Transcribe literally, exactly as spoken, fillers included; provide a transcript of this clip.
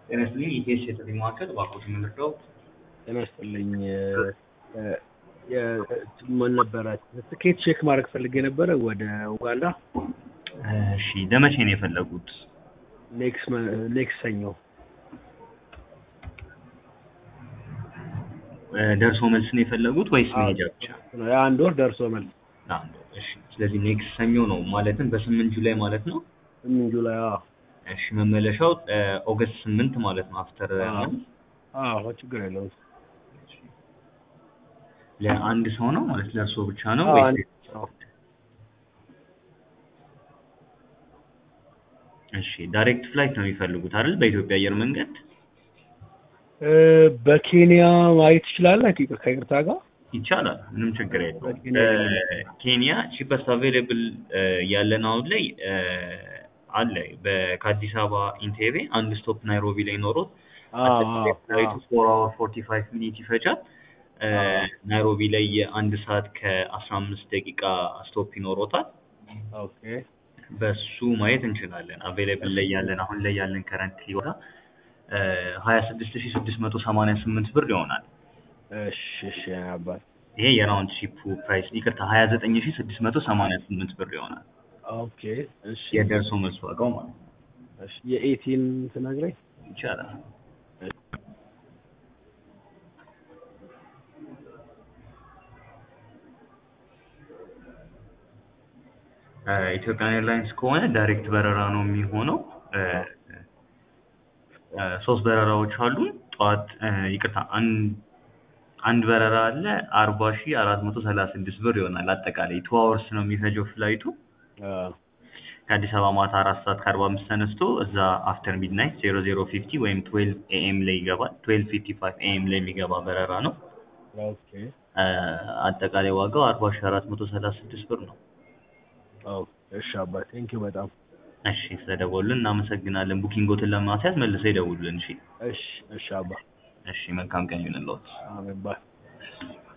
ጤና ይስጥልኝ ኢቴስ የጥሪ ማዕከል እባክዎት የምንረዳው? ጤና ይስጥልኝ ምን ነበረ ትኬት ቼክ ማድረግ ፈልጌ ነበረ ወደ ኡጋንዳ። እሺ ለመቼ ነው የፈለጉት? ኔክስት ኔክስት ሰኞ። ደርሶ መልስ ነው የፈለጉት ወይስ መሄጃ ብቻ? የአንድ ወር ደርሶ መልስ። አንድ ወር። እሺ ስለዚህ ኔክስት ሰኞ ነው ማለትም በስምንት ጁላይ ማለት ነው። ስምንት ጁላይ አዎ። እሺ መመለሻው ኦገስት ስምንት ማለት ነው አፍተር አዎ ችግር የለውም። ለአንድ ሰው ነው ማለት ለእርሶ ብቻ ነው አዎ ወይስ? እሺ ዳይሬክት ፍላይት ነው የሚፈልጉት አይደል? በኢትዮጵያ አየር መንገድ በኬንያ ማየት ይችላል ከይቅርታ ጋር ይቻላል፣ ምንም ችግር የለውም። ኬንያ ቺፐስት አቬይለብል ያለን አሁን ላይ አለ ከአዲስ አበባ ኢንቴቤ አንድ ስቶፕ ናይሮቢ ላይ ኖሮት ፍላይቱ ፎር አወር ፎርቲ ፋይቭ ሚኒት ይፈጃል። ናይሮቢ ላይ የአንድ ሰዓት ከአስራ አምስት ደቂቃ ስቶፕ ይኖሮታል። ኦኬ በሱ ማየት እንችላለን። አቬይለብል ላይ ያለን አሁን ላይ ያለን ከረንትሊ ወራ ሀያ ስድስት ሺህ ስድስት መቶ ሰማንያ ስምንት ብር ይሆናል። እሺ እሺ አባት ይሄ የራውንድ ሺፕ ፕራይስ ይቅርታ ሀያ ዘጠኝ ሺህ ስድስት መቶ ሰማንያ ስምንት ብር ይሆናል። ኦኬ እሺ የደርሶ መልስ ዋጋው ማለት ነው። እሺ የኤቲን ትነግረኝ ይቻላል። ኢትዮጵያን ኤርላይንስ ከሆነ ዳይሬክት በረራ ነው የሚሆነው። ሶስት በረራዎች አሉ። ጠዋት ይቅርታ አንድ አንድ በረራ አለ አርባ ሺህ አራት መቶ ሰላሳ ስድስት ብር ይሆናል። አጠቃላይ ቱ አወርስ ነው የሚፈጀው ፍላይቱ። ከአዲስ አበባ ማታ አራት ሰዓት ከአርባ አምስት ተነስቶ እዛ አፍተር ሚድናይት ዜሮ ዜሮ ፊፍቲ ወይም ትዌልቭ ኤኤም ላይ ይገባል። ትዌልቭ ፊፍቲ ፋይቭ ኤኤም ላይ የሚገባ በረራ ነው። ኦኬ አጠቃላይ ዋጋው አርባ ሺህ አራት መቶ ሰላሳ ስድስት ብር ነው። ኦኬ እሺ አባ ቴንኪው በጣም እሺ ስለደወሉልን እናመሰግናለን። ቡኪንጎትን ለማስያዝ መልሰው ይደውሉልን። እሺ እሺ እሺ አባ እሺ መልካም ቀን ይሁንልዎት። አሜን ባይ